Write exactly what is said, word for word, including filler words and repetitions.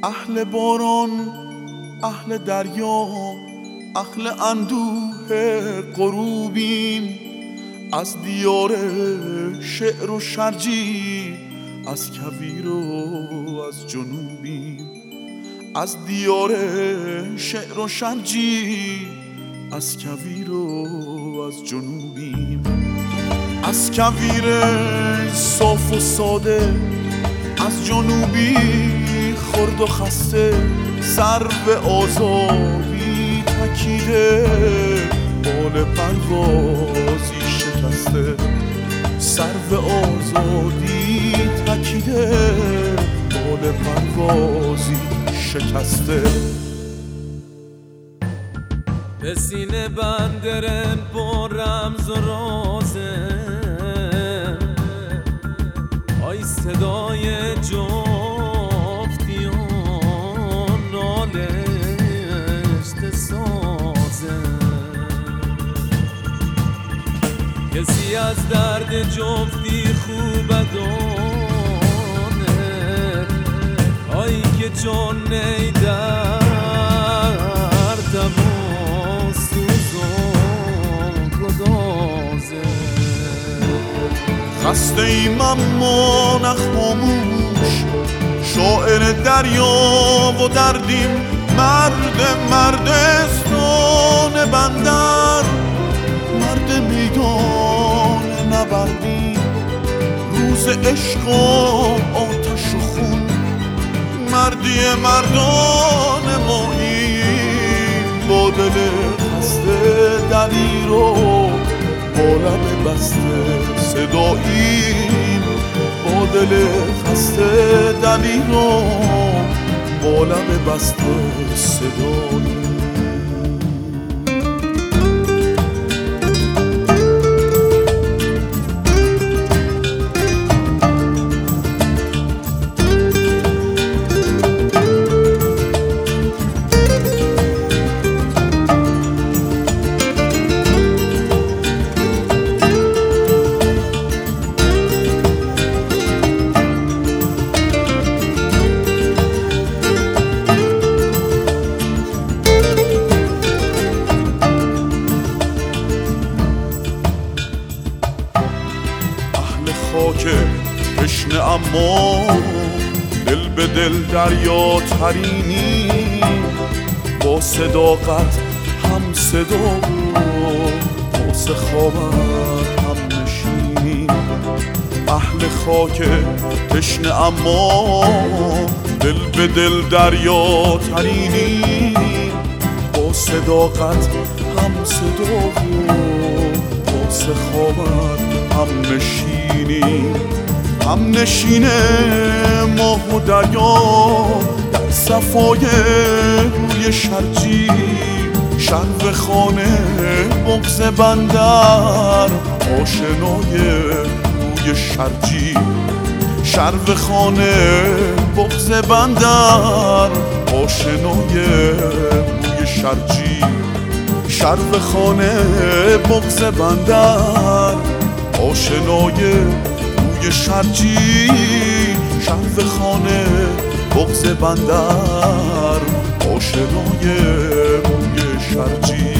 اهل باران، اهل دریا، اهل اندوه غروبیم. از دیار شعر و شرجی، از کویر و از جنوبیم. از دیار شعر و شرجی، از کویر و از جنوبیم. از کویر صاف و ساده، از جنوبی خرد و خسته، سر به آزادی تکیده، بال پروازی شکسته. سر به آزادی تکیده، بال پروازی شکسته. به سینه بندرن با رمز و رازه، آی صدای جفتیان نالشته سازه. کسی از درد جفتی خوب دانه، آی که جان نیدر دما سوزان گدازه. خسته ایم اما نخاموش، شاعر دریا و دردیم. مرد مردستان بندر، مرد میدان نبردیم. روز عشق و آتش و خون، مردی مردان ماییم. با دل خسته دلیر و با لب بسته صداییم. با دل خسته دلیر و با لب بسته صداییم. خاک تشنه اما دل به دل دریا ترینی. با صداقت هم صدا با سخاوت هم نشینی. اهل خاک تشنه اما دل به دل دریا ترینی. با صداقت هم صدا با سخاوت هم نشینی. هم نشینه ماه و دریا در صفای روی شرجی. شرق خانه بغض بندر، آشنای روی شرجی. شرق خانه بغض بندر، آشنای روی شرجی. شرق خانه بغض بندر، آشنای روی شرجی. شرق خانه بغض بندر، آشنای روی شرجی.